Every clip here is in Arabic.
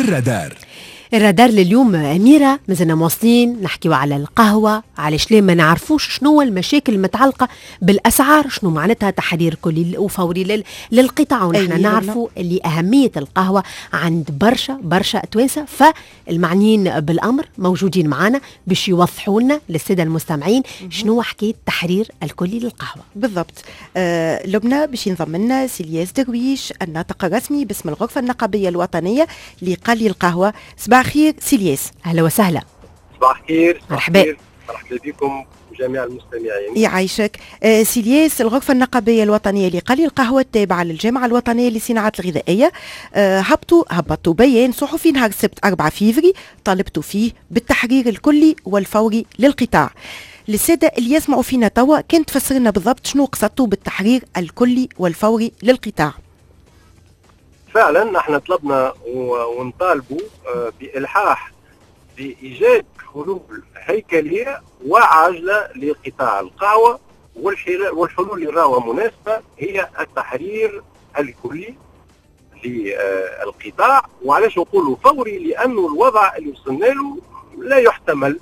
الرادار لليوم أميرة، مازلنا مواصلين نحكيو على القهوة، علاش ليه ما نعرفوش شنو المشاكل المتعلقة بالأسعار، شنو معناتها تحرير كلي وفوري للقطاع، ونحن نعرفوا اللي أهمية القهوة عند برشا توانسة، فالمعنيين بالأمر موجودين معنا باش يوضحوا لنا للسادة المستمعين شنو حكاية تحرير الكلي للقهوة بالضبط. لبنى باش ينضم لنا سيلياس درويش، الناطق الرسمي باسم الغرفة النقابية الوطنية لقلي القهوة. صباح خير سيلياس. أهلا وسهلا. صباح خير. مرحبا بكم جميع المستمعين. يعيشك. سيلياس، الغرفة النقابية الوطنية لقلي القهوة التابعة للجامعة الوطنية للصناعات الغذائية هبطوا بيان صحفي نهار السبت 4 فيفري طالبتوا فيه بالتحرير الكلي والفوري للقطاع. للسادة اللي يسمعوا فينا توا، كنت تفسر لنا بالضبط شنو قصدتوا بالتحرير الكلي والفوري للقطاع؟ فعلا احنا طلبنا ونطالبوا بإلحاح بإيجاد حلول هيكلية وعاجلة لقطاع القهوة، والحلول اللي راهو مناسبة هي التحرير الكلي للقطاع. وعلاش نقولوا فوري؟ لأنه الوضع اللي وصلنا له لا يحتمل.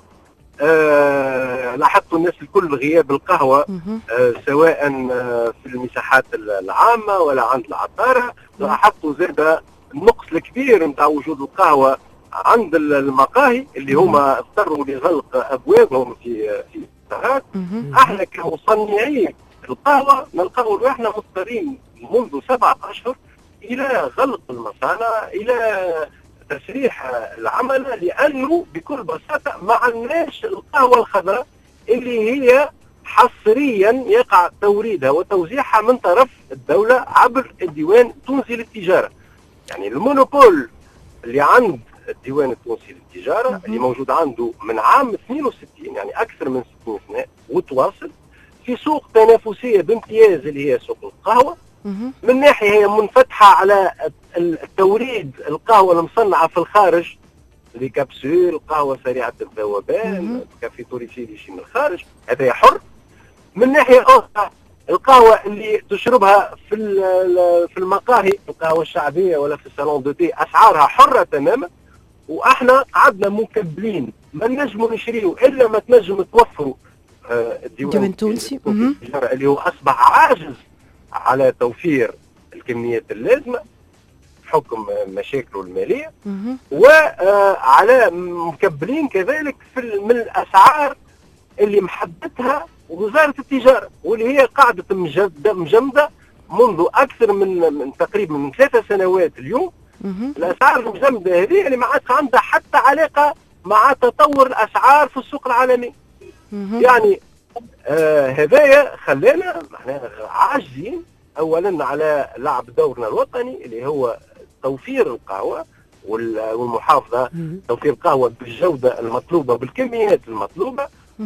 لاحظتوا الناس الكل غياب القهوة سواء في المساحات العامة ولا عند العطارة. لاحظتوا زاد النقص الكبير نتاع وجود القهوة عند المقاهي اللي هما اضطروا لغلق ابوابهم في السهرات. احنا كمصنعين القهوة نلقاو روحنا مضطرين منذ 7 أشهر الى غلق المصانع، الى تسريح العمل، لانه بكل بساطه ما عندناش القهوه الخضراء اللي هي حصريا يقع توريدها وتوزيعها من طرف الدوله عبر الديوان التونسي للتجاره. يعني المونوبول اللي عند الديوان التونسي للتجاره اللي موجود عنده من عام 62، يعني اكثر من 60 سنه وتواصل في سوق تنافسيه بامتياز اللي هي سوق القهوه. من ناحيه هي منفتحه على التوريد القهوه المصنعه في الخارج، لي كابسول، قهوه سريعه الذوبان، كافي توريسي شي من الخارج، هذا حر. من ناحيه اخرى القهوه اللي تشربها في المقاهي، القهوه الشعبيه ولا في الصالون دو تي، اسعارها حره تماما. واحنا قعدنا مكبلين ما نجموا نشريو الا ما تنجم توفروا الديوان التونسي اللي هو اصبح عاجز على توفير الكميات اللازمه بحكم مشاكله الماليه، وعلى مكبلين كذلك من الاسعار اللي محددتها وزاره التجاره، واللي هي قاعده مجمده منذ اكثر من تقريبا من 3 سنوات اليوم. الاسعار المجمده هذه اللي ما عادش عندها حتى علاقه مع تطور الاسعار في السوق العالمي. يعني هذايا خلانا عاجزين اولا على لعب دورنا الوطني اللي هو توفير القهوه والمحافظه، توفير القهوه بالجوده المطلوبه بالكميات المطلوبه،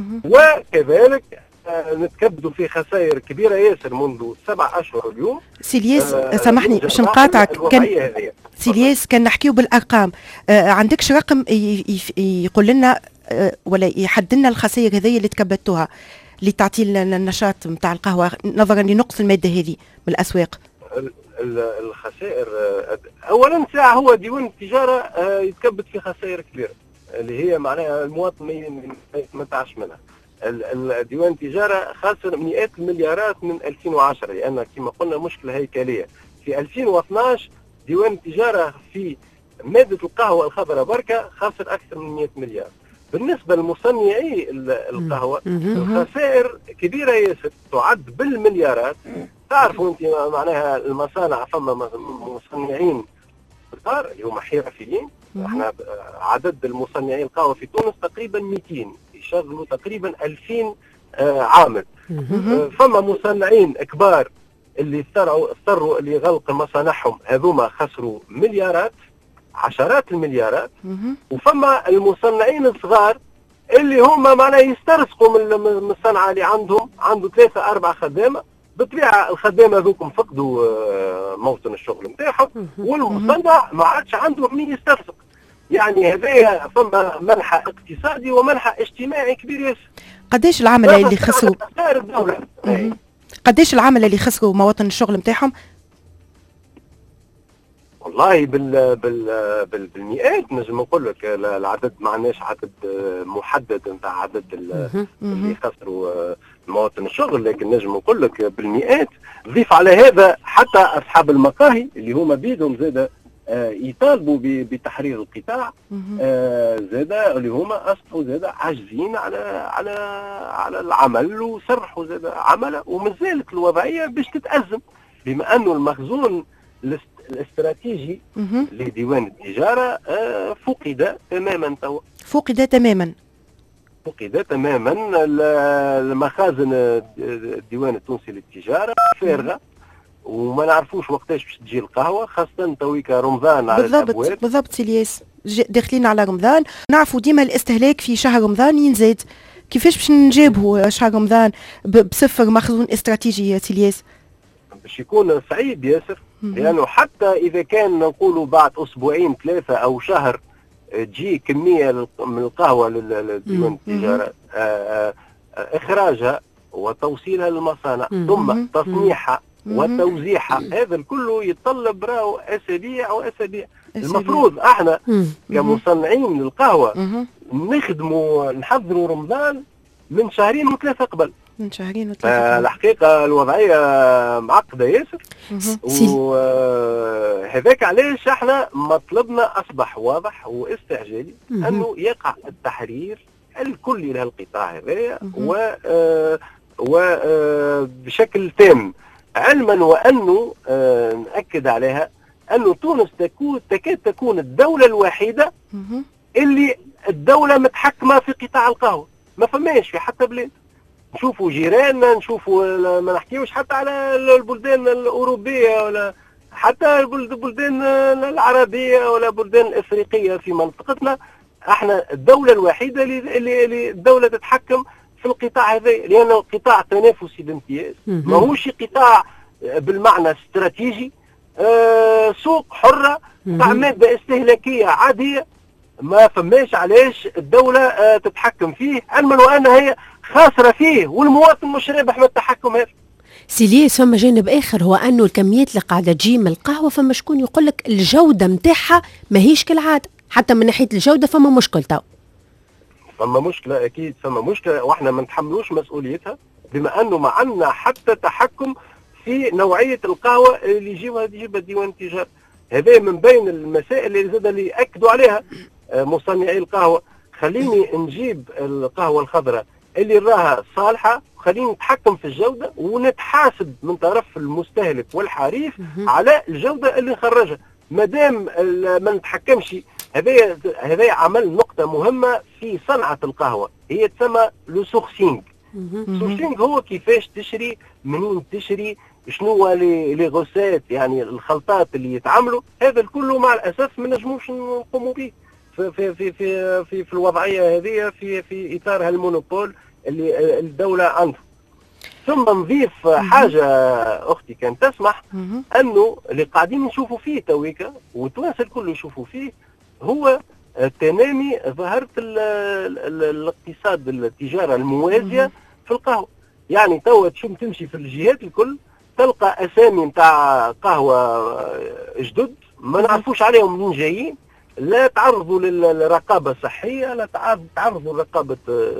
وكذلك نتكبدوا في خسائر كبيره ياسر منذ 7 أشهر اليوم. سيلياس سامحني باش نقاطعك، سيلياس كان نحكيو بالارقام، عندكش رقم يقول لنا ولا يحدد لنا الخسائر هذه اللي تكبدتوها اللي تعطي لنا النشاط نتاع القهوه نظرا لنقص الماده هذه من الاسواق؟ الخسائر اولا ساعه هو ديوان التجاره يتكبد في خسائر كبيره اللي هي معناها المواطن ما يتمتعش منها. ديوان التجاره خاسر مئات المليارات من 2010، لان كما قلنا مشكله هيكليه. في 2012 ديوان التجاره في ماده القهوه الخضراء بركه خاسر اكثر من 100 مليار. بالنسبه لمصنعي القهوه الخسائر كبيره ياسر تعد بالمليارات. تعرفوا انت معناها المصانع فما مصنعين كثار اللي هما حرفيين. احنا عدد المصنعين القهوه في تونس تقريبا 200 يشغلوا تقريبا 2000 عامل. فما مصنعين كبار اللي اضطروا اللي غلق مصانعهم، هذوما خسروا مليارات، عشرات المليارات. وفما المصنعين الصغار اللي هما معناها يسترزقوا من الصنعه اللي عنده 3 4 خدامه. بالطبيعه الخدامه ذوكم فقدوا موطن الشغل نتاعهم، والمصنع ما عادش عنده من يسترزق. يعني هذايا فما منحى اقتصادي ومنحى اجتماعي كبير ياسر. قداش العملاء اللي خسروا؟ قداش العملاء اللي خسروا مواطن الشغل نتاعهم؟ والله بالمئات نجم نقول لك. العدد ما عندناش عدد محدد نتاع عدد اللي خسروا مواطن الشغل، لكن نجم نقول لك بالمئات. ضيف على هذا حتى اصحاب المقاهي اللي هما بيدهم زاد يطالبوا بتحرير القطاع، زاد اللي هما اصبحوا زاد عاجزين على العمل وسرحوا زاد عمله، وما زالت الوضعيه باش تتازم، بما انه المخزون الاستراتيجي لديوان التجارة فقد تماما توا. فقد تماما المخازن الديوان التونسي للتجارة فارغة، وما نعرفوش وقتاش باش تجي القهوة، خاصة تويكا رمضان على الأبواب. بالضبط سيلياس، داخلين على رمضان، نعرفوا ديما الاستهلاك في شهر رمضان ينزاد. كيفاش باش نجيبه شهر رمضان بصفر مخزون استراتيجي سيلياس؟ باش يكون صعيب ياسر، لأنه حتى إذا كان نقولوا بعد أسبوعين 3 أو شهر تجي كمية من القهوة لديوان التجارة، إخراجها وتوصيلها للمصانع ثم تصنيعها وتوزيعها، هذا الكل يتطلب راهو أسابيع وأسابيع. المفروض احنا كمصنعين للقهوة نحضروا رمضان من 2 و3 قبل. من 2 و3 الحقيقة الوضعية معقدة ياسر، وهذاك علاش احنا مطلبنا أصبح واضح واستعجالي أنه يقع التحرير الكلي لهالقطاع هذايا وبشكل تام، علما وأنه نأكد عليها أنه تونس تكاد تكون الدولة الوحيدة اللي الدولة متحكمة في قطاع القهوة، ما فماش في حتى بلاد. نشوفوا جيراننا، نشوفوا ما نحكيوش حتى على البلدان الأوروبية ولا حتى البلدان العربية ولا البلدان الإفريقية في منطقتنا، احنا الدولة الوحيدة اللي الدولة تتحكم في القطاع هذا، لأنه قطاع تنافسي بامتياز، ماهوش قطاع بالمعنى استراتيجي، سوق حرة تاع مادة استهلاكية عادية، ما فماش علاش الدولة تتحكم فيه، علما وأن هي خاسرة فيه والمواطن مش رابح من التحكم هذا. سيلياس، فما جانب آخر هو أنه الكميات اللي قاعدة تجي من القهوة فما شكون يقول لك الجودة متاعها ماهيش كالعادة، حتى من ناحية الجودة فما مشكلة تو. فما مشكلة أكيد، فما مشكلة، وإحنا ما نتحملوش مسؤوليتها، بما أنه ما عندنا حتى تحكم في نوعية القهوة اللي يجيبها ديوان التجارة. هذا من بين المسائل اللي زاد اللي أكدوا عليها مصنعي القهوة. خليني نجيب القهوة الخضراء اللي راها صالحة، خليني نتحكم في الجودة ونتحاسب من طرف المستهلك والحريف على الجودة اللي نخرجها. مادام ما نتحكمش، هذا عمل نقطة مهمة في صنعة القهوة، هي تسمى لو سورسينغ. السورسينغ هو كيفاش تشري، منين تشري، شنو لي غوسات، يعني الخلطات اللي يتعملوا، هذا الكل مع الأسف ما نجموش نقوموا به في الوضعية هذه في إطار هالمونوبول اللي الدولة عنده. ثم نضيف حاجة أختي كان تسمح، أنه اللي قاعدين نشوفوا فيه تويكا والتوانسة الكل يشوفوا فيه هو تنامي ظاهرة الاقتصاد التجارة الموازية في القهوة. يعني توا تمشي في الجهات الكل تلقى أسامي نتاع قهوة جدد ما نعرفوش عليهم منين جايين، لا تعرضوا للرقابة الصحية، لا تعرضوا لرقابة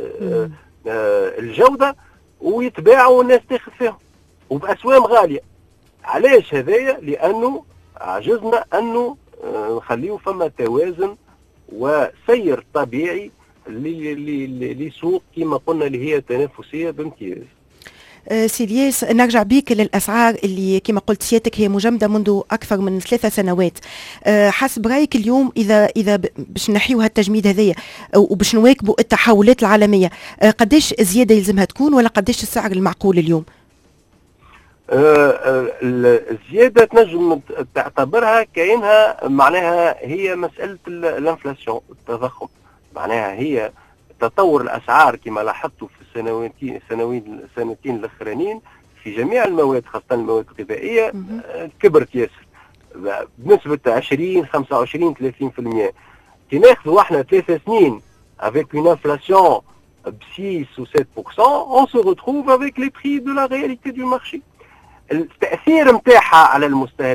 الجودة، ويتباعوا والناس تاخذ فيهم وبأسوام غالية. علاش هذايا؟ لأنه عجزنا أنه نخليه فما توازن وسير طبيعي لسوق كما قلنا اللي هي تنافسية بامتياز. سيلياس، نرجع بيك للأسعار اللي كما قلت سيادتك هي مجمدة منذ أكثر من 3 سنوات. حسب رأيك اليوم إذا باش نحيوها التجميد هذايا وباش نواكبوا التحولات العالمية، قديش زيادة يلزمها تكون، ولا قديش السعر المعقول اليوم؟ الزيادة تنجم تعتبرها كأنها معناها هي مسألة الانفلاسيون، التضخم، معناها هي تطور الأسعار كما لاحظتوا في السنتين الأخرانيين في جميع المواد، خاصة المواد الغذائية كبرت ياسر بنسبة 20 25 30%. كي ناخذوا احنا 3 سنين avec une inflation ب 6 ou 7%, on se retrouve avec les prix de la réalité du marché. التأثير متاعها على المستهلك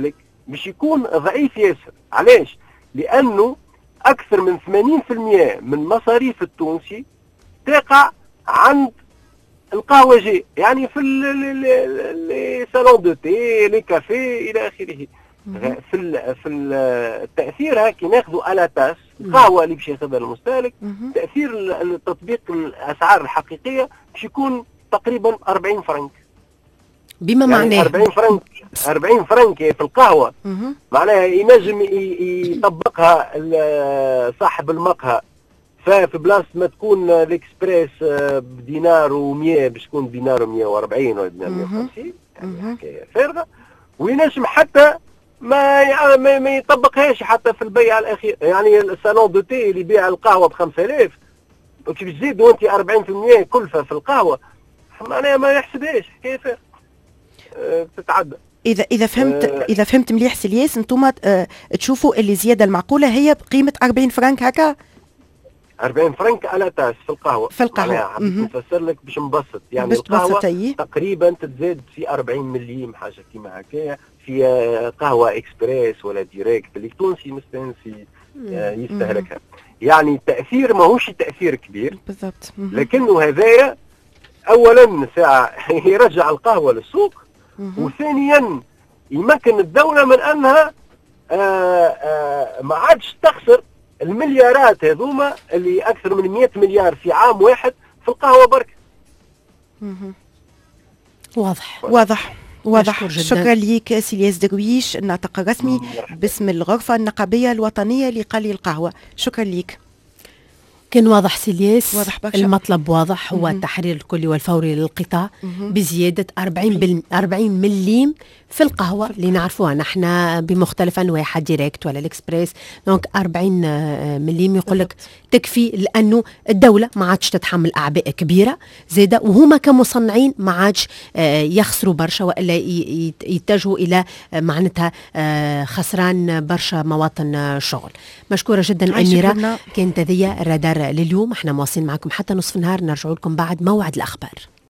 باش يكون ضعيف ياسر. علاش؟ لانه اكثر من 80% من مصاريف التونسي تقع عند القهوجي، يعني في لي صالون دو تي، لي كافي الى اخره. في التاثير هكي ناخذوا على تاس القهوه اللي باش ياخذها المستهلك، تاثير تطبيق الاسعار الحقيقيه باش يكون تقريبا 40 فرنك. بما يعني معناه 40 فرنك في القهوه، معناها ينجم يطبقها صاحب المقهى. ففي بلاصه ما تكون الاكسبريس بدينار و100 باش تكون دينار و140 ولا دينار 150، يعني حكايه فارغه. وينجم حتى ما يطبقهاش حتى في البيع الاخير. يعني الصالون دو تي اللي يبيع القهوه ب 5000 باش تزيدوا انت 40% كلفه في القهوه، معناها ما يحسبهاش، حكايه فارغه تتعدى. اذا فهمت مليح سلياس، انتم تشوفوا اللي الزياده المعقوله هي بقيمه 40 فرنك هكا؟ 40 فرنك على تاس في القهوه. في القهوه نفسر لك باش نبسط. يعني القهوه تقريبا تتزاد في 40 مليم حاجه كيما هكايا، في قهوه اكسبريس ولا ديريكت اللي التونسي مستانسي يستهلكها. يعني التاثير ماهوش تاثير كبير بالضبط، لكنه هذايا اولا ساعه يرجع القهوه للسوق، وثانيا يمكن الدوله من انها ما عادش تخسر المليارات هذوما اللي اكثر من 100 مليار في عام واحد في القهوه برك. واضح. شكرا ليك سلياس درويش، الناطق الرسمي باسم الغرفه النقابيه الوطنيه لقلي القهوه. شكرا ليك. كان واضح سلياس، واضح برشا. المطلب واضح، هو التحرير الكلي والفوري للقطاع بزيادة 40 مليم في القهوة اللي نعرفوها نحن بمختلف أنواعها، ديريكت ولا الإكسبريس. دونك 40 مليم يقولك تكفي، لأنه الدولة ما عادش تتحمل أعباء كبيرة زيادة، وهما كمصنعين ما عادش يخسروا برشا، وإلا يتجهوا إلى معناتها خسران برشا مواطن شغل. مشكورة جدا أميرة، كانت هذه الرادار لليوم. احنا مواصلين معكم حتى نصف النهار، نرجع لكم بعد موعد الأخبار.